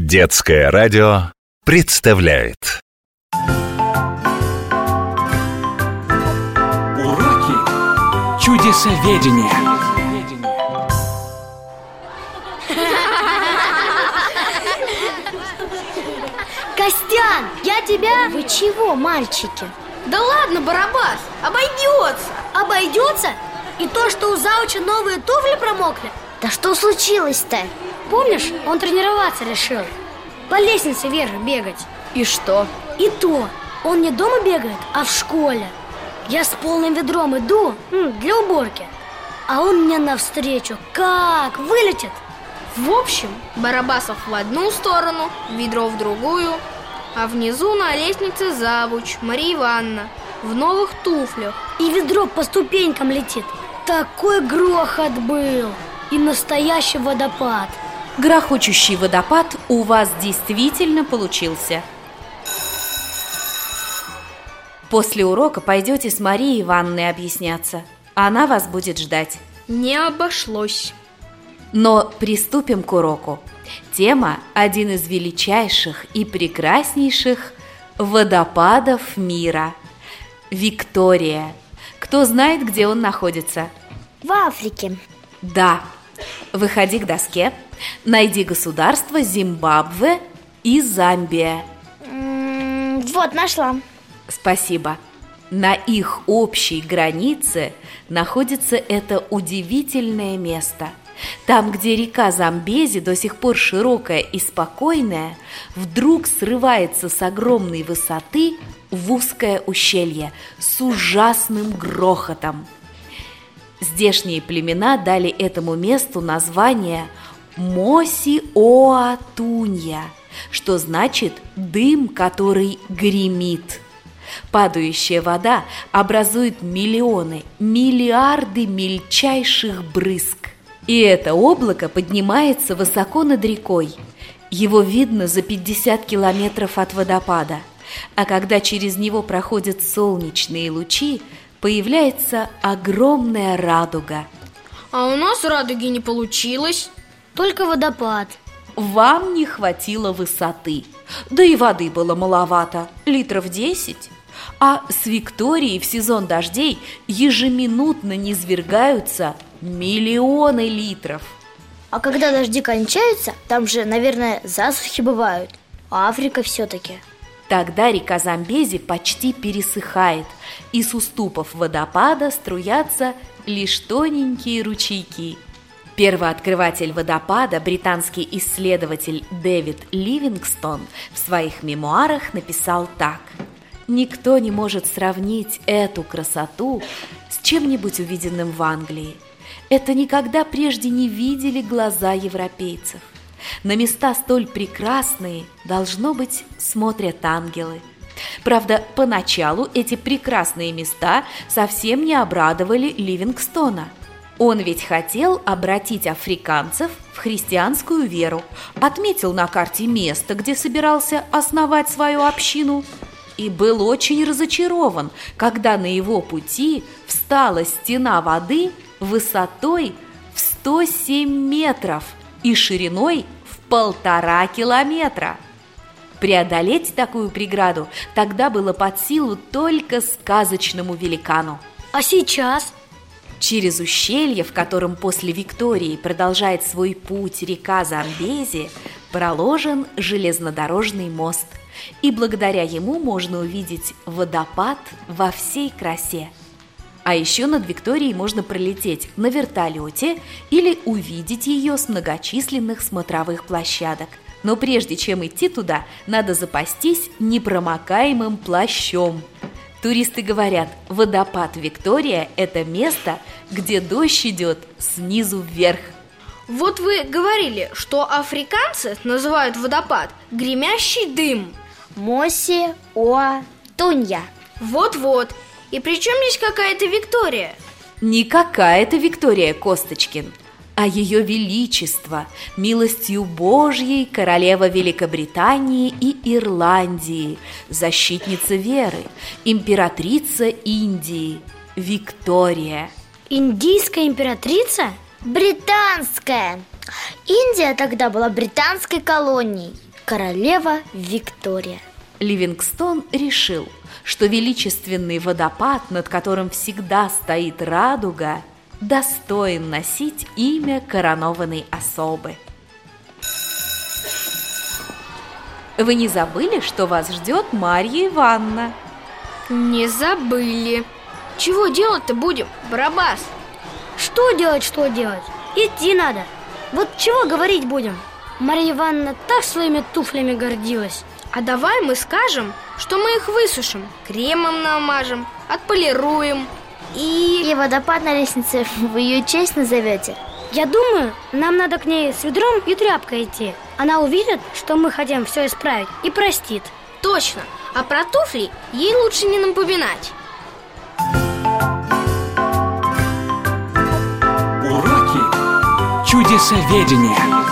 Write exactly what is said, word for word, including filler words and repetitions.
Детское радио представляет Уроки чудесоведения. Костян, я тебя... Вы чего, мальчики? Да ладно, Барабас, обойдется. Обойдется? И то, что у Зауча новые туфли промокли? Да что случилось-то? Помнишь, он тренироваться решил, по лестнице вверх бегать. И что? И то, он не дома бегает, а в школе. Я с полным ведром иду для уборки, а он мне навстречу как вылетит. В общем, Барабасов в одну сторону, ведро в другую, а внизу на лестнице завуч Мария Ивановна в новых туфлях. И ведро по ступенькам летит. Такой грохот был. И настоящий водопад. Грохочущий водопад у вас действительно получился. После урока пойдете с Марией Ивановной объясняться. Она вас будет ждать. Не обошлось. Но приступим к уроку. Тема – один из величайших и прекраснейших водопадов мира. Виктория. Кто знает, где он находится? В Африке. Да. Выходи к доске. Найди государства Зимбабве и Замбия. М-м, вот, нашла. Спасибо. На их общей границе находится это удивительное место. Там, где река Замбези до сих пор широкая и спокойная, вдруг срывается с огромной высоты в узкое ущелье с ужасным грохотом. Здешние племена дали этому месту название Моси-Оа-Тунья, что значит «дым, который гремит». Падающая вода образует миллионы, миллиарды мельчайших брызг. И это облако поднимается высоко над рекой. Его видно за пятьдесят километров от водопада. А когда через него проходят солнечные лучи, появляется огромная радуга. А у нас радуги не получилось. Только водопад. Вам не хватило высоты. Да и воды было маловато, литров десять. А с Викторией в сезон дождей ежеминутно низвергаются миллионы литров. А когда дожди кончаются, там же, наверное, засухи бывают. А Африка все-таки. Тогда река Замбези почти пересыхает, и с уступов водопада струятся лишь тоненькие ручейки. Первооткрыватель водопада, британский исследователь Дэвид Ливингстон, в своих мемуарах написал так: «Никто не может сравнить эту красоту с чем-нибудь увиденным в Англии. Это никогда прежде не видели глаза европейцев. На места столь прекрасные, должно быть, смотрят ангелы». Правда, поначалу эти прекрасные места совсем не обрадовали Ливингстона. Он ведь хотел обратить африканцев в христианскую веру, отметил на карте место, где собирался основать свою общину, и был очень разочарован, когда на его пути встала стена воды высотой в сто семь метров и шириной в полтора километра. Преодолеть такую преграду тогда было под силу только сказочному великану. А сейчас? Через ущелье, в котором после Виктории продолжает свой путь река Замбези, проложен железнодорожный мост, и благодаря ему можно увидеть водопад во всей красе. А еще над Викторией можно пролететь на вертолете или увидеть ее с многочисленных смотровых площадок. Но прежде чем идти туда, надо запастись непромокаемым плащом. Туристы говорят, водопад Виктория – это место, где дождь идет снизу вверх. Вот вы говорили, что африканцы называют водопад гремящий дым. Моси-Оа-Тунья. Вот-вот. И при чем здесь какая-то Виктория? Не какая-то Виктория Косточкин, а ее величество, милостью Божьей королева Великобритании и Ирландии, защитница веры, императрица Индии, Виктория. Индийская императрица? Британская. Индия тогда была британской колонией. королева Виктория. Ливингстон решил, что величественный водопад, над которым всегда стоит радуга, достоин носить имя коронованной особы. Вы не забыли, что вас ждет Марья Ивановна? Не забыли. Чего делать-то будем, Барабас? Что делать, что делать? Идти надо. Вот чего говорить будем? Марья Ивановна так своими туфлями гордилась. А давай мы скажем, что мы их высушим, кремом намажем, отполируем и... И водопад на лестнице в ее честь назовете? Я думаю, нам надо к ней с ведром и тряпкой идти. Она увидит, что мы хотим все исправить, и простит. Точно, а про туфли ей лучше не напоминать. Уроки чудесоведения.